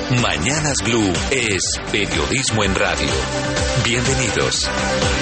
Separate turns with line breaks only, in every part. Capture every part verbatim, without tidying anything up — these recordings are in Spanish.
Mañanas Blue es periodismo en radio. Bienvenidos.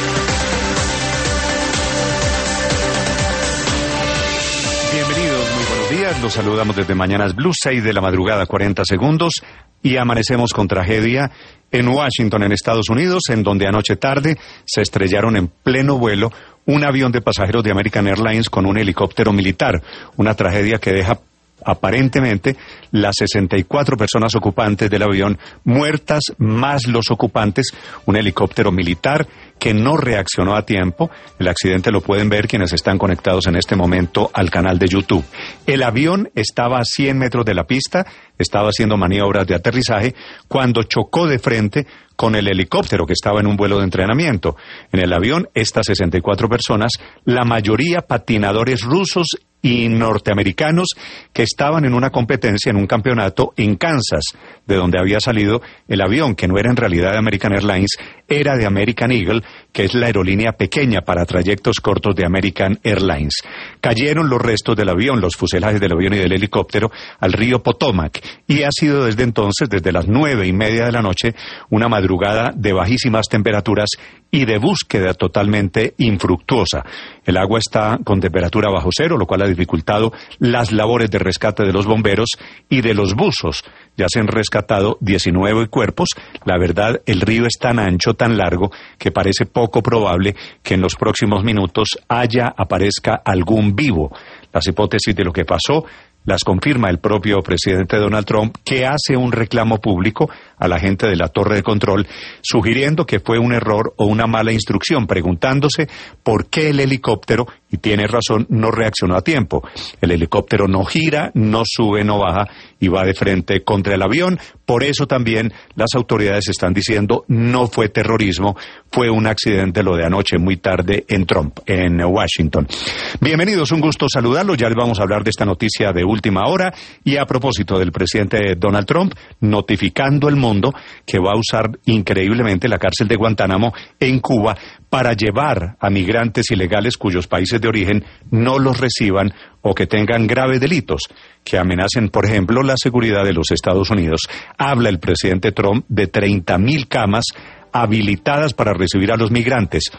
Bienvenidos, muy buenos días. Los saludamos desde Mañanas Blue, seis de la madrugada, cuarenta segundos. Y amanecemos con tragedia en Washington, en Estados Unidos, en donde anoche tarde se estrellaron en pleno vuelo un avión de pasajeros de American Airlines con un helicóptero militar. Una tragedia que deja aparentemente las sesenta y cuatro personas ocupantes del avión muertas, más los ocupantes, un helicóptero militar que no reaccionó a tiempo. El accidente lo pueden ver quienes están conectados en este momento al canal de YouTube. El avión estaba a cien metros de la pista, estaba haciendo maniobras de aterrizaje cuando chocó de frente con el helicóptero que estaba en un vuelo de entrenamiento. En el avión, estas sesenta y cuatro personas, la mayoría patinadores rusos y norteamericanos que estaban en una competencia, en un campeonato en Kansas, de donde había salido el avión, que no era en realidad de American Airlines, era de American Eagle, que es la aerolínea pequeña para trayectos cortos de American Airlines. Cayeron los restos del avión, los fuselajes del avión y del helicóptero, al río Potomac, y ha sido desde entonces, desde las nueve y media de la noche, una madrugada de bajísimas temperaturas y de búsqueda totalmente infructuosa. El agua está con temperatura bajo cero, lo cual ha dificultado las labores de rescate de los bomberos y de los buzos. Ya se han rescatado diecinueve cuerpos. La verdad, el río es tan ancho, tan largo, que parece poco probable que en los próximos minutos haya, aparezca algún vivo. Las hipótesis de lo que pasó las confirma el propio presidente Donald Trump, que hace un reclamo público a la gente de la torre de control, sugiriendo que fue un error o una mala instrucción, preguntándose por qué el helicóptero, y tiene razón, no reaccionó a tiempo. El helicóptero no gira, no sube, no baja y va de frente contra el avión. Por eso también las autoridades están diciendo no fue terrorismo, fue un accidente lo de anoche muy tarde en Trump, en Washington. Bienvenidos, un gusto saludarlos. Ya les vamos a hablar de esta noticia de última hora y a propósito del presidente Donald Trump notificando al mundo que va a usar increíblemente la cárcel de Guantánamo en Cuba para llevar a migrantes ilegales cuyos países de origen no los reciban o que tengan graves delitos que amenacen, por ejemplo, la seguridad de los Estados Unidos. Habla el presidente Trump de treinta mil camas habilitadas para recibir a los migrantes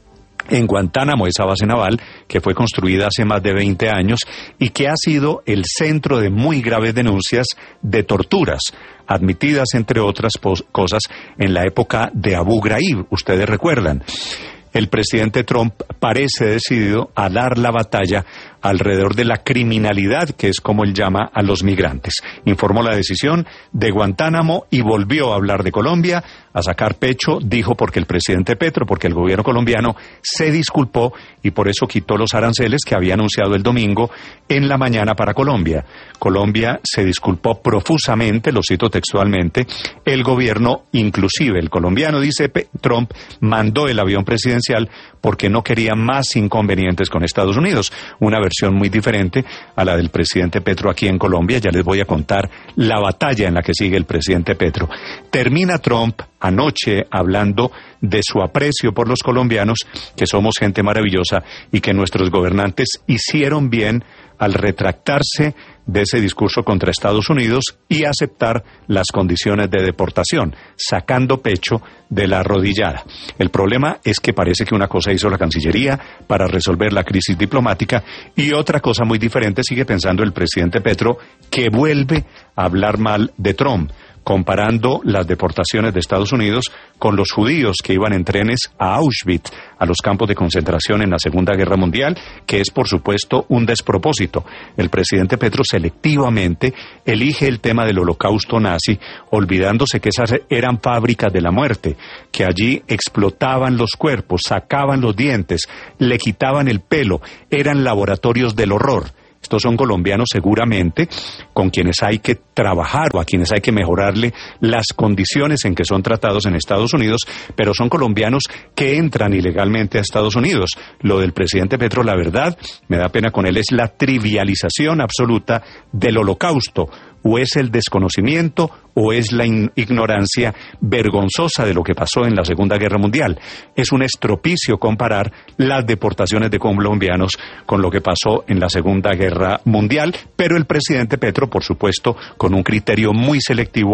en Guantánamo, esa base naval que fue construida hace más de veinte años y que ha sido el centro de muy graves denuncias de torturas, admitidas, entre otras cosas, en la época de Abu Ghraib. Ustedes recuerdan. El presidente Trump parece decidido a dar la batalla alrededor de la criminalidad, que es como él llama a los migrantes. Informó la decisión de Guantánamo y volvió a hablar de Colombia, a sacar pecho, dijo porque el presidente Petro, porque el gobierno colombiano se disculpó y por eso quitó los aranceles que había anunciado el domingo en la mañana para Colombia. Colombia se disculpó profusamente, lo cito textualmente, el gobierno, inclusive el colombiano, dice Trump, mandó el avión presidencial porque no quería más inconvenientes con Estados Unidos. Una versión muy diferente a la del presidente Petro aquí en Colombia. Ya les voy a contar la batalla en la que sigue el presidente Petro. Termina Trump anoche hablando de su aprecio por los colombianos, que somos gente maravillosa y que nuestros gobernantes hicieron bien al retractarse de ese discurso contra Estados Unidos y aceptar las condiciones de deportación, sacando pecho de la arrodillada. El problema es que parece que una cosa hizo la Cancillería para resolver la crisis diplomática y otra cosa muy diferente sigue pensando el presidente Petro, que vuelve a hablar mal de Trump, comparando las deportaciones de Estados Unidos con los judíos que iban en trenes a Auschwitz, a los campos de concentración en la Segunda Guerra Mundial, que es, por supuesto, un despropósito. El presidente Petro selectivamente elige el tema del holocausto nazi, olvidándose que esas eran fábricas de la muerte, que allí explotaban los cuerpos, sacaban los dientes, le quitaban el pelo, eran laboratorios del horror. Estos son colombianos seguramente con quienes hay que trabajar o a quienes hay que mejorarle las condiciones en que son tratados en Estados Unidos, pero son colombianos que entran ilegalmente a Estados Unidos. Lo del presidente Petro, la verdad, me da pena con él, es la trivialización absoluta del holocausto. O es el desconocimiento o es la ignorancia vergonzosa de lo que pasó en la Segunda Guerra Mundial. Es un estropicio comparar las deportaciones de colombianos con lo que pasó en la Segunda Guerra Mundial, pero el presidente Petro, por supuesto, con un criterio muy selectivo,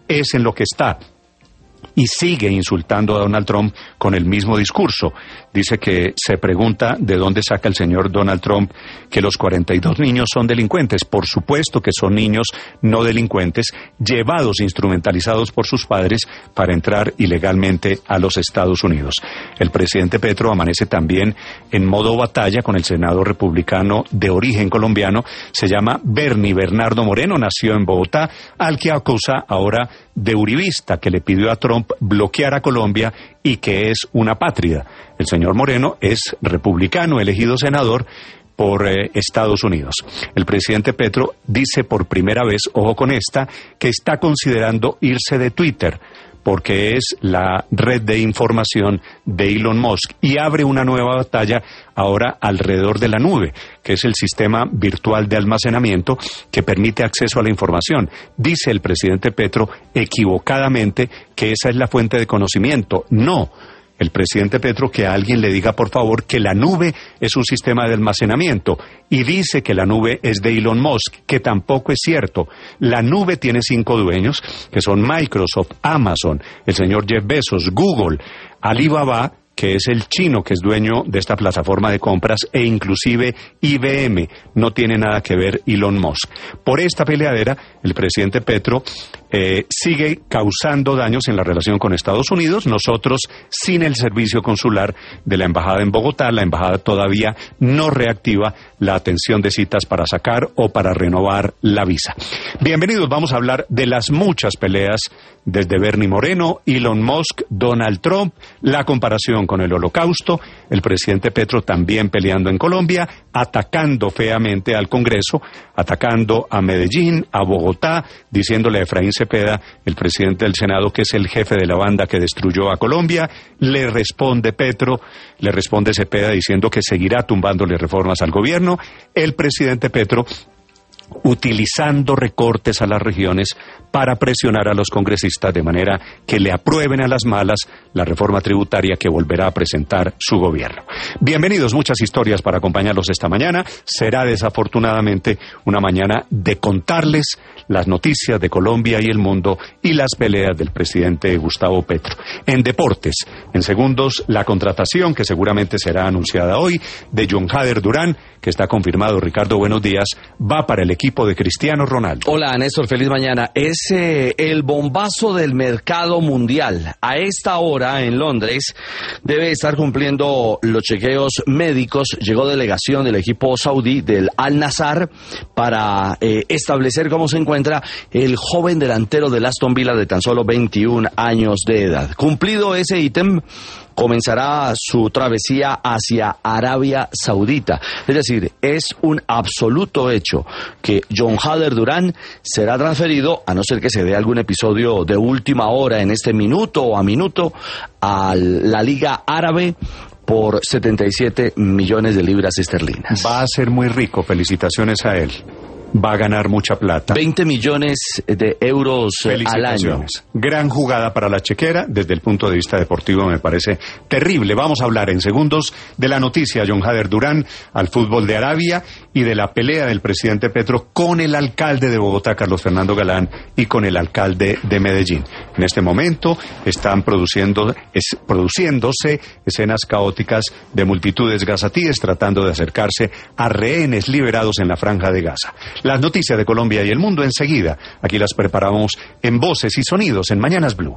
es en lo que está. Y sigue insultando a Donald Trump con el mismo discurso. Dice que se pregunta de dónde saca el señor Donald Trump que los cuarenta y dos niños son delincuentes. Por supuesto que son niños no delincuentes, llevados, instrumentalizados por sus padres para entrar ilegalmente a los Estados Unidos. El presidente Petro amanece también en modo batalla con el senador republicano de origen colombiano. Se llama Bernie Bernardo Moreno, nació en Bogotá, al que acusa ahora de uribista, que le pidió a Trump bloquear a Colombia y que es una pátrida. El señor Moreno es republicano, elegido senador por eh, Estados Unidos. El presidente Petro dice por primera vez, ojo con esta, que está considerando irse de Twitter, porque es la red de información de Elon Musk y abre una nueva batalla ahora alrededor de la nube, que es el sistema virtual de almacenamiento que permite acceso a la información. Dice el presidente Petro equivocadamente que esa es la fuente de conocimiento. No. El presidente Petro que a alguien le diga por favor que la nube es un sistema de almacenamiento y dice que la nube es de Elon Musk, que tampoco es cierto. La nube tiene cinco dueños, que son Microsoft, Amazon, el señor Jeff Bezos, Google, Alibaba, que es el chino que es dueño de esta plataforma de compras, e inclusive I B M. No tiene nada que ver Elon Musk. Por esta peleadera, el presidente Petro eh, sigue causando daños en la relación con Estados Unidos. Nosotros, sin el servicio consular de la embajada en Bogotá, la embajada todavía no reactiva la atención de citas para sacar o para renovar la visa. Bienvenidos, vamos a hablar de las muchas peleas desde Bernie Moreno, Elon Musk, Donald Trump, la comparación con el Holocausto, el presidente Petro también peleando en Colombia, atacando feamente al Congreso, atacando a Medellín, a Bogotá, diciéndole a Efraín Cepeda, el presidente del Senado, que es el jefe de la banda que destruyó a Colombia. Le responde Petro, le responde Cepeda diciendo que seguirá tumbándole reformas al gobierno. El presidente Petro utilizando recortes a las regiones para presionar a los congresistas de manera que le aprueben a las malas la reforma tributaria que volverá a presentar su gobierno. Bienvenidos, muchas historias para acompañarlos esta mañana. Será desafortunadamente una mañana de contarles las noticias de Colombia y el mundo y las peleas del presidente Gustavo Petro. En deportes, en segundos, la contratación que seguramente será anunciada hoy de John Hader Durán, que está confirmado. Ricardo, buenos días, va para el equipo de Cristiano Ronaldo.
Hola, Néstor, feliz mañana. Es eh, el bombazo del mercado mundial. A esta hora en Londres debe estar cumpliendo los chequeos médicos. Llegó delegación del equipo saudí del Al Nassr para eh, establecer cómo se encuentra el joven delantero del Aston Villa de tan solo veintiún años de edad. Cumplido ese ítem, comenzará su travesía hacia Arabia Saudita. Es decir, es un absoluto hecho que John Hader Durán será transferido, a no ser que se dé algún episodio de última hora en este minuto o a minuto, a la Liga Árabe por setenta y siete millones de libras esterlinas.
Va a ser muy rico, felicitaciones a él. Va a ganar mucha plata.
veinte millones de euros al año.
Gran jugada para la chequera. Desde el punto de vista deportivo me parece terrible. Vamos a hablar en segundos de la noticia John Hader Durán al fútbol de Arabia y de la pelea del presidente Petro con el alcalde de Bogotá, Carlos Fernando Galán, y con el alcalde de Medellín. En este momento están produciendo, es, produciéndose escenas caóticas de multitudes gazatíes tratando de acercarse a rehenes liberados en la Franja de Gaza. Las noticias de Colombia y el mundo enseguida. Aquí las preparamos en Voces y Sonidos en Mañanas Blue.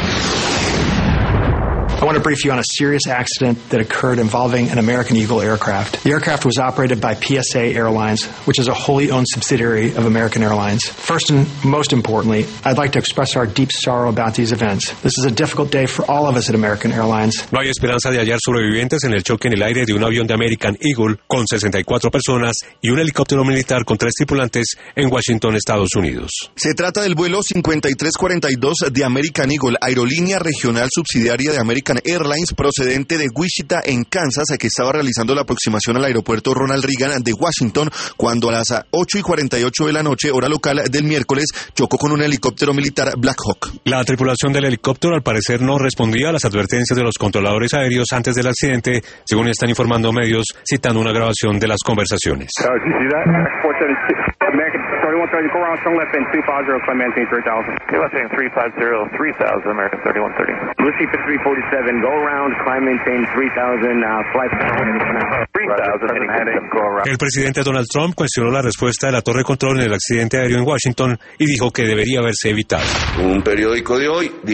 I want to brief you on a serious accident that occurred involving an American Eagle aircraft. The aircraft was operated by P S A Airlines, which is a wholly owned subsidiary of American Airlines. First and most importantly, I'd like to express our deep sorrow about these events. This is a difficult day for all of us at American Airlines.
No hay esperanza de hallar sobrevivientes en el choque en el aire de un avión de American Eagle con sesenta y cuatro personas y un helicóptero militar con tres tripulantes en Washington, Estados Unidos.
Se trata del vuelo cincuenta y tres cuarenta y dos de American Eagle, aerolínea regional subsidiaria de American Airlines procedente de Wichita en Kansas, que estaba realizando la aproximación al aeropuerto Ronald Reagan de Washington cuando a las ocho y cuarenta y ocho de la noche, hora local del miércoles, chocó con un helicóptero militar Black Hawk.
La tripulación del helicóptero al parecer no respondía a las advertencias de los controladores aéreos antes del accidente, según están informando medios citando una grabación de las conversaciones.
thirty-one thirty, go around, turn left in two five zero, Clemente three thousand.
Okay, left in three five zero, three thousand, American thirty-one thirty.
Lucy for three forty-seven, go around, Clemente three thousand, uh, flight
three thousand, go around.
El presidente Donald Trump cuestionó la respuesta de la torre de control en el accidente aéreo en Washington y dijo que debería haberse evitado.
Un periódico de hoy